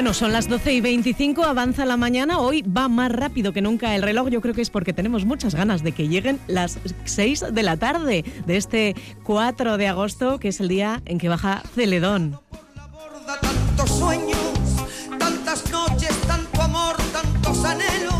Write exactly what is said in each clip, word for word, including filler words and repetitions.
Bueno, son las doce y veinticinco, avanza la mañana, hoy va más rápido que nunca el reloj, yo creo que es porque tenemos muchas ganas de que lleguen las seis de la tarde de este cuatro de agosto, que es el día en que baja Celedón. Tantos sueños, tantas noches, tanto amor, tantos anhelos.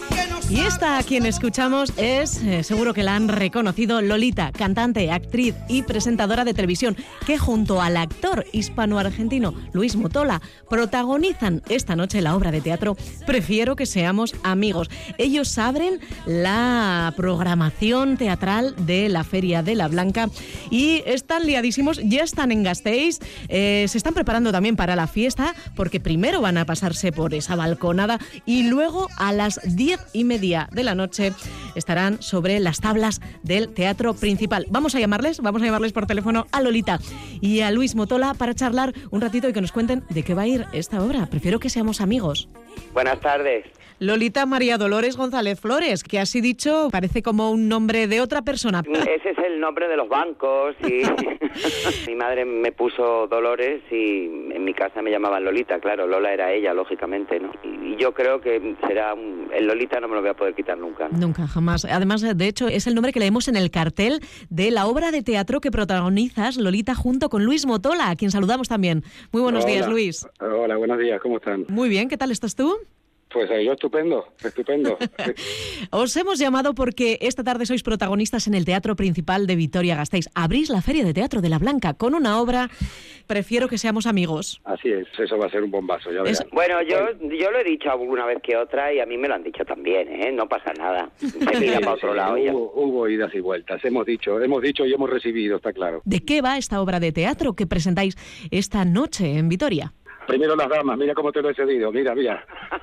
Y esta a quien escuchamos es, eh, seguro que la han reconocido, Lolita, cantante, actriz y presentadora de televisión, que junto al actor hispano-argentino Luis Motola protagonizan esta noche la obra de teatro Prefiero que seamos amigos. Ellos abren la programación teatral de la Feria de la Blanca y están liadísimos, ya están en Gasteiz, eh, se están preparando también para la fiesta, porque primero van a pasarse por esa balconada y luego a las diez y media de la noche estarán sobre las tablas del teatro principal. Vamos a llamarles, vamos a llamarles por teléfono a Lolita y a Luis Motola para charlar un ratito y que nos cuenten de qué va a ir esta obra. Prefiero que seamos amigos. Buenas tardes. Lolita María Dolores González Flores, que así dicho parece como un nombre de otra persona. Ese es el nombre de los bancos y mi madre me puso Dolores y en mi casa me llamaban Lolita, claro, Lola era ella, lógicamente, ¿no? Y yo creo que será un... el Lolita no me lo voy a poder quitar nunca. Nunca, jamás. Además, de hecho, es el nombre que leemos en el cartel de la obra de teatro que protagonizas, Lolita, junto con Luis Motola, a quien saludamos también. Muy buenos Hola. días, Luis. Hola, buenos días, ¿cómo están? Muy bien, ¿qué tal estás tú? Pues yo estupendo, estupendo. Os hemos llamado porque esta tarde sois protagonistas en el Teatro Principal de Vitoria-Gasteiz. Abrís la Feria de Teatro de la Blanca con una obra Prefiero que seamos amigos. Así es, eso va a ser un bombazo, ya verás. Es... Bueno, yo yo lo he dicho alguna vez que otra y a mí me lo han dicho también, ¿eh? No pasa nada. Se mira para otro Sí, lado ya. hubo, hubo idas y vueltas, hemos dicho, hemos dicho y hemos recibido, está claro. ¿De qué va esta obra de teatro que presentáis esta noche en Vitoria? Primero las damas, mira cómo te lo he cedido, mira, mira.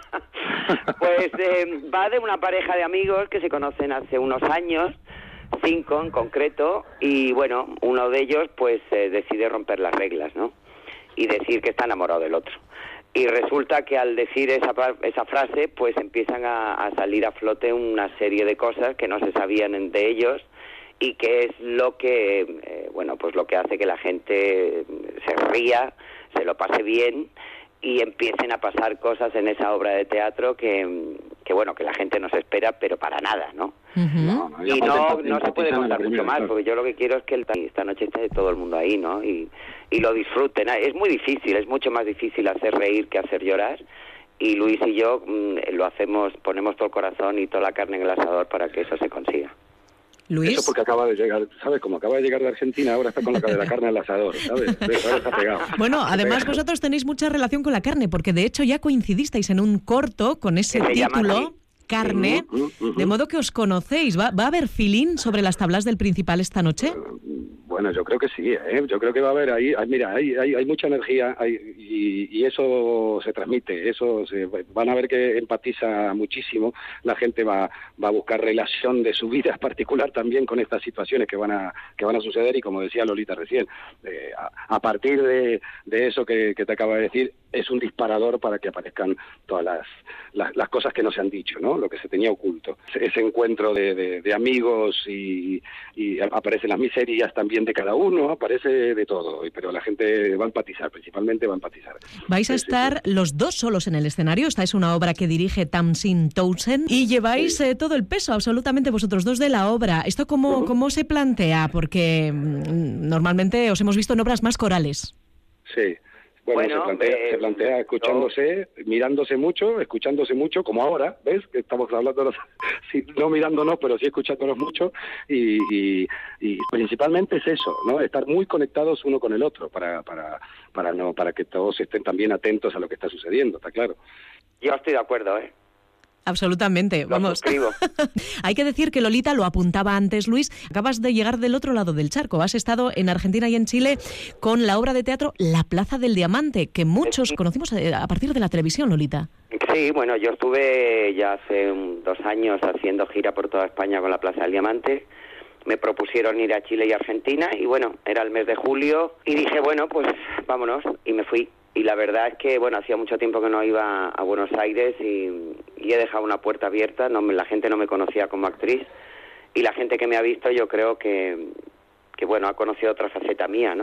Pues eh, va de una pareja de amigos que se conocen hace unos años, cinco en concreto, y bueno, uno de ellos pues eh, decide romper las reglas, ¿no? Y decir que está enamorado del otro. Y resulta que al decir esa, esa frase, pues empiezan a, a salir a flote una serie de cosas que no se sabían de ellos y que es lo que, eh, bueno, pues lo que hace que la gente se ría, se lo pase bien y empiecen a pasar cosas en esa obra de teatro que, que bueno, que la gente no se espera, pero para nada, ¿no? Uh-huh. No, no, Y no, no se puede empatizan a la contar mucho primera, más, claro. porque yo lo que quiero es que el, esta noche esté todo el mundo ahí, ¿no? Y, y lo disfruten. Es muy difícil, es mucho más difícil hacer reír que hacer llorar. Y Luis y yo mmm, lo hacemos, ponemos todo el corazón y toda la carne en el asador para que eso se consiga. Luis. Eso porque acaba de llegar, ¿sabes? Como acaba de llegar de Argentina, ahora está con la, de la carne al asador, ¿sabes? Ahora está pegado. Bueno, Está además pegado. vosotros tenéis mucha relación con la carne, porque de hecho ya coincidisteis en un corto con ese Que se llama título, así. Carne, Uh, uh, uh, uh. de modo que os conocéis. ¿Va, ¿Va a haber feeling sobre las tablas del Principal esta noche? Bueno, yo creo que sí, ¿eh? Yo creo que va a haber ahí, hay, mira, hay, hay, hay mucha energía hay, y, y eso se transmite, eso se, van a ver que empatiza muchísimo, la gente va, va a buscar relación de su vida particular también con estas situaciones que van a que van a suceder y como decía Lolita recién, eh, a, a partir de, de eso que, que te acaba de decir, es un disparador para que aparezcan todas las, las, las cosas que no se han dicho, ¿no? Lo que se tenía oculto. Ese encuentro de, de, de amigos y, y aparecen las miserias también de cada uno, aparece de todo, pero la gente va a empatizar, principalmente va a empatizar. Vais a Sí, sí, estar sí. los dos solos en el escenario. Esta es una obra que dirige Tamsin Townsend y lleváis Sí. eh, todo el peso, absolutamente vosotros dos de la obra. ¿Esto cómo, Uh-huh. cómo se plantea? Porque mm, normalmente os hemos visto en obras más corales. Sí. Bueno, Bueno, se, plantea, eh, se plantea escuchándose, no. mirándose mucho, escuchándose mucho, como ahora, ¿ves? Que estamos hablando, sí, no mirándonos, pero sí escuchándonos mucho, y, y, y principalmente es eso, ¿no? Estar muy conectados uno con el otro, para, para, para, no, para que todos estén también atentos a lo que está sucediendo, ¿está claro? Yo estoy de acuerdo, ¿eh? Absolutamente, Lo vamos. suscribo. Hay que decir que Lolita, lo apuntaba antes Luis, acabas de llegar del otro lado del charco. Has estado en Argentina y en Chile con la obra de teatro La Plaza del Diamante, que muchos conocimos a partir de la televisión, Lolita. Sí, bueno, yo estuve ya hace un, dos años haciendo gira por toda España con la Plaza del Diamante. Me propusieron ir a Chile y Argentina y bueno, era el mes de julio y dije, bueno, pues vámonos y me fui. Y la verdad es que, bueno, hacía mucho tiempo que no iba a Buenos Aires y, y he dejado una puerta abierta. No, la gente no me conocía como actriz y la gente que me ha visto yo creo que, que bueno, ha conocido otra faceta mía, ¿no?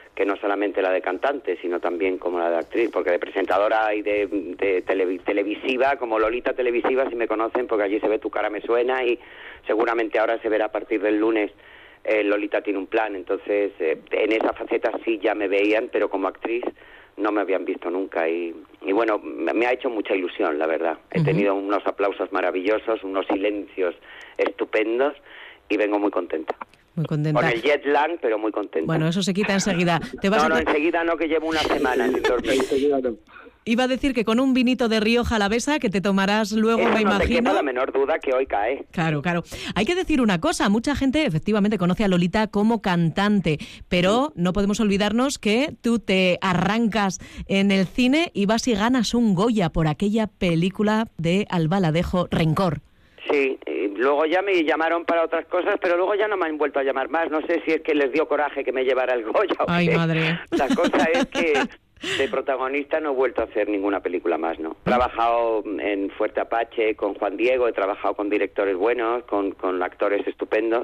que no solamente la de cantante, sino también como la de actriz, porque de presentadora y de, de tele, televisiva, como Lolita televisiva, si me conocen, porque allí se ve Tu cara me suena, y seguramente ahora se verá a partir del lunes eh, Lolita tiene un plan. Entonces, eh, en esa faceta sí ya me veían, pero como actriz no me habían visto nunca, y, y bueno, me ha hecho mucha ilusión, la verdad. He uh-huh. tenido unos aplausos maravillosos, unos silencios estupendos, y vengo muy contenta. Muy contenta. Con el jet lag, pero muy contenta. Bueno, eso se quita enseguida. ¿Te vas no, a no, enseguida no, que llevo una semana sin dormir. Iba a decir que con un vinito de Rioja Alavesa que te tomarás luego, Eso me no imagino. te quepa la menor duda que hoy cae. Claro, claro. Hay que decir una cosa, mucha gente efectivamente conoce a Lolita como cantante, pero no podemos olvidarnos que tú te arrancas en el cine y vas y ganas un Goya por aquella película de Albaladejo, Rencor. Sí, y luego ya me llamaron para otras cosas, pero luego ya no me han vuelto a llamar más. No sé si es que les dio coraje que me llevara el Goya o Ay, qué. madre. La cosa es que de protagonista no he vuelto a hacer ninguna película más, ¿no? He trabajado en Fuerte Apache con Juan Diego, he trabajado con directores buenos, con, con actores estupendos,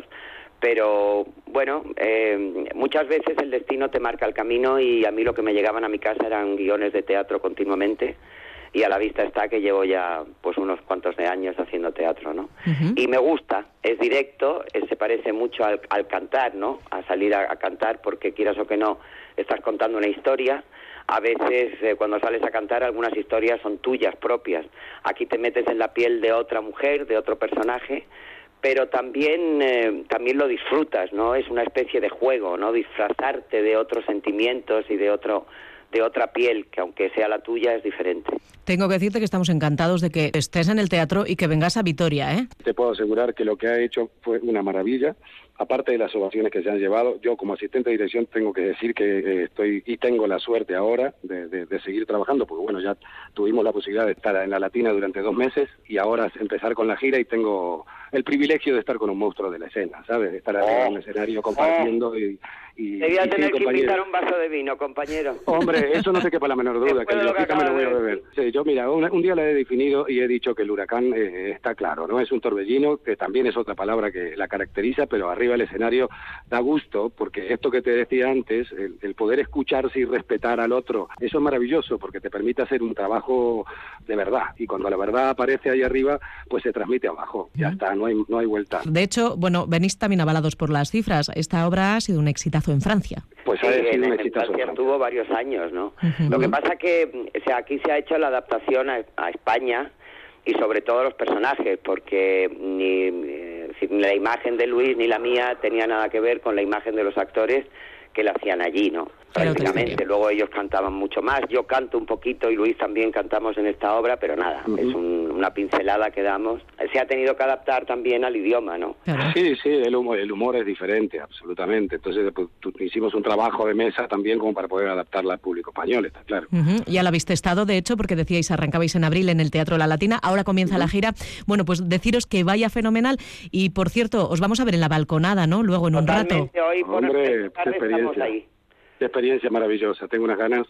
pero bueno, eh, muchas veces el destino te marca el camino, y a mí lo que me llegaban a mi casa eran guiones de teatro continuamente. Y a la vista está que llevo ya pues unos cuantos de años haciendo teatro, ¿no? Uh-huh. Y me gusta, es directo, eh, se parece mucho al, al cantar, ¿no? A salir a, a cantar, porque quieras o que no, estás contando una historia. A veces eh, cuando sales a cantar algunas historias son tuyas propias. Aquí te metes en la piel de otra mujer, de otro personaje, pero también eh, también lo disfrutas, ¿no? Es una especie de juego, ¿no? Disfrazarte de otros sentimientos y de otro de otra piel, que aunque sea la tuya es diferente. Tengo que decirte que estamos encantados de que estés en el teatro y que vengas a Vitoria, ¿eh? Te puedo asegurar que lo que ha hecho fue una maravilla. Aparte de las ovaciones que se han llevado, yo como asistente de dirección tengo que decir que eh, estoy y tengo la suerte ahora de, de, de seguir trabajando, porque bueno, ya tuvimos la posibilidad de estar en la Latina durante dos meses y ahora empezar con la gira, y tengo el privilegio de estar con un monstruo de la escena, ¿sabes? De estar arriba oh. en el escenario compartiendo oh. y... y Debía y tener sí, que invitar un vaso de vino, compañero. Hombre, eso no te quepa la menor duda, que yo lo me lo voy a beber. Sí, yo mira, un, un día la he definido y he dicho que el huracán eh, está claro, ¿no? Es un torbellino, que también es otra palabra que la caracteriza, pero arriba del escenario da gusto, porque esto que te decía antes, el, el poder escucharse y respetar al otro, eso es maravilloso, porque te permite hacer un trabajo de verdad, y cuando la verdad aparece ahí arriba, pues se transmite abajo, ya está, no hay, no hay vuelta. De hecho, bueno, venís también avalados por las cifras, esta obra ha sido un exitazo en Francia. Pues sí, en, en Francia estuvo varios años, ¿no? Uh-huh. Lo que pasa que o sea, aquí se ha hecho la adaptación a, a España, y sobre todo los personajes, porque ni, ni la imagen de Luis ni la mía tenía nada que ver con la imagen de los actores que la hacían allí, ¿no? Prácticamente. Luego ellos cantaban mucho más. Yo canto un poquito y Luis también cantamos en esta obra, pero nada, uh-huh. es un, una pincelada que damos. Se ha tenido que adaptar también al idioma, ¿no? Sí, sí, el humor, el humor es diferente, absolutamente. Entonces pues, hicimos un trabajo de mesa también como para poder adaptarla al público español, está claro. Uh-huh. Ya la habéis testado, de hecho, porque decíais arrancabais en abril en el Teatro La Latina, ahora comienza uh-huh. la gira. Bueno, pues deciros que vaya fenomenal, y por cierto, os vamos a ver en la balconada, ¿no? Luego en Totalmente, un rato. Hoy por Hombre, tarde qué experiencia. Estamos ahí. Qué experiencia maravillosa, tengo unas ganas.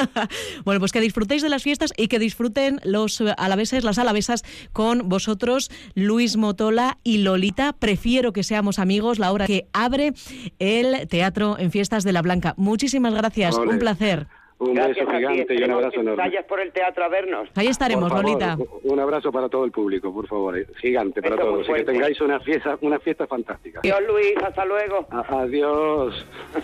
Bueno, pues que disfrutéis de las fiestas y que disfruten los alaveses, las alavesas con vosotros, Luis Motola y Lolita. Prefiero que seamos amigos, la obra que abre el Teatro en Fiestas de la Blanca. Muchísimas gracias, Ole. Un placer. Un Gracias beso gigante y un abrazo enorme. Vayas por el teatro a vernos. Ahí estaremos, favor, Lolita. Un abrazo para todo el público, por favor. Gigante para Esto todos. Y que tengáis una fiesta, una fiesta fantástica. Adiós, Luis. Hasta luego. A- adiós.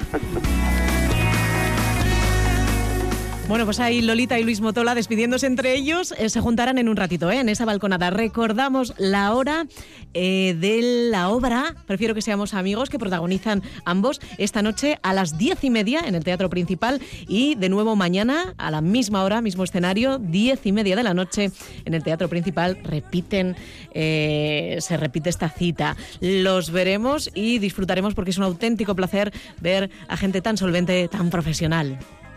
Bueno, pues ahí Lolita y Luis Motola despidiéndose entre ellos, eh, se juntarán en un ratito, ¿eh? En esa balconada. Recordamos la hora eh, de la obra, Prefiero que seamos amigos, que protagonizan ambos esta noche a las diez y media en el Teatro Principal, y de nuevo mañana a la misma hora, mismo escenario, diez y media de la noche en el Teatro Principal. Repiten, eh, se repite esta cita. Los veremos y disfrutaremos, porque es un auténtico placer ver a gente tan solvente, tan profesional.